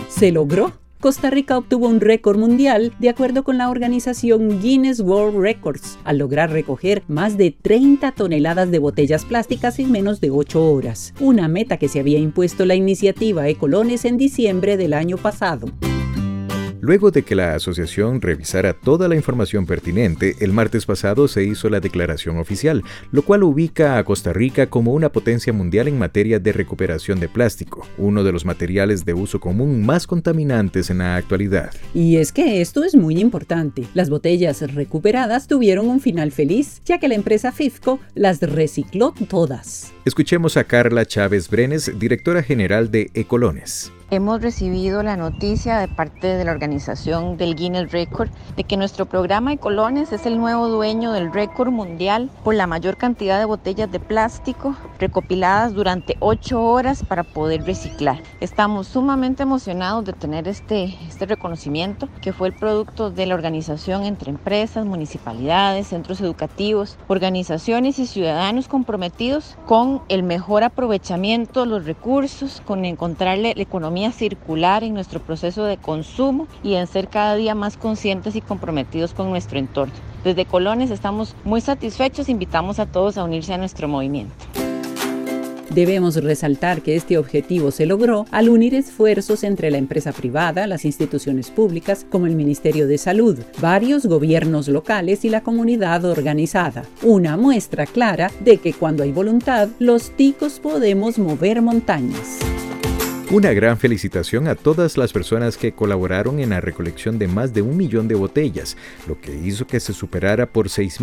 Se logró. Costa Rica obtuvo un récord mundial de acuerdo con la organización Guinness World Records, al lograr recoger más de 30 toneladas de botellas plásticas en menos de 8 horas, una meta que se había impuesto la iniciativa Ecolones en diciembre del año pasado. Luego de que la asociación revisara toda la información pertinente, el martes pasado se hizo la declaración oficial, lo cual ubica a Costa Rica como una potencia mundial en materia de recuperación de plástico, uno de los materiales de uso común más contaminantes en la actualidad. Y es que esto es muy importante. Las botellas recuperadas tuvieron un final feliz, ya que la empresa FIFCO las recicló todas. Escuchemos a Carla Chávez Brenes, directora general de Ecolones. Hemos recibido la noticia de parte de la organización del Guinness Record de que nuestro programa Ecolones es el nuevo dueño del récord mundial por la mayor cantidad de botellas de plástico recopiladas durante 8 horas para poder reciclar. Estamos sumamente emocionados de tener este reconocimiento, que fue el producto de la organización entre empresas, municipalidades, centros educativos, organizaciones y ciudadanos comprometidos con el mejor aprovechamiento de los recursos, con encontrarle la economía circular en nuestro proceso de consumo y en ser cada día más conscientes y comprometidos con nuestro entorno. Desde Ecolones estamos muy satisfechos, invitamos a todos a unirse a nuestro movimiento. Debemos resaltar que este objetivo se logró al unir esfuerzos entre la empresa privada, las instituciones públicas como el Ministerio de Salud, varios gobiernos locales y la comunidad organizada. Una muestra clara de que cuando hay voluntad, los ticos podemos mover montañas. Una gran felicitación a todas las personas que colaboraron en la recolección de más de 1 millón de botellas, lo que hizo que se superara por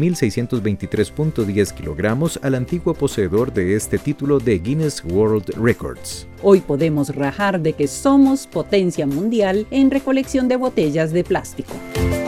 6.623.10 kilogramos al antiguo poseedor de este título de Guinness World Records. Hoy podemos rajar de que somos potencia mundial en recolección de botellas de plástico.